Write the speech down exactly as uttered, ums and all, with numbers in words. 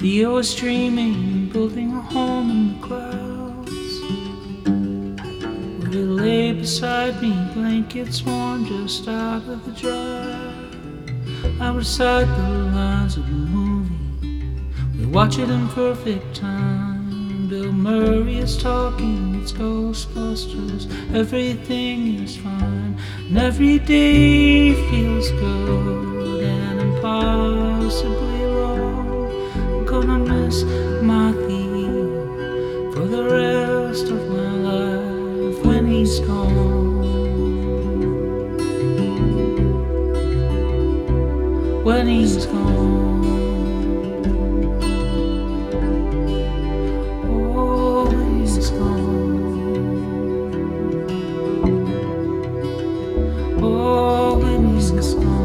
Theo was dreaming, building a home in the clouds. Where he lay beside me, blankets warm just out of the dryer. I recite the lines of the movie, we watch it in perfect time. Bill Murray is talking, it's Ghostbusters, everything is fine. And every day feels good and impossibly long. I'm gonna miss my Theo for the rest of my life when he's gone. When he's gone. Oh, when he's gone. Oh, when he's gone.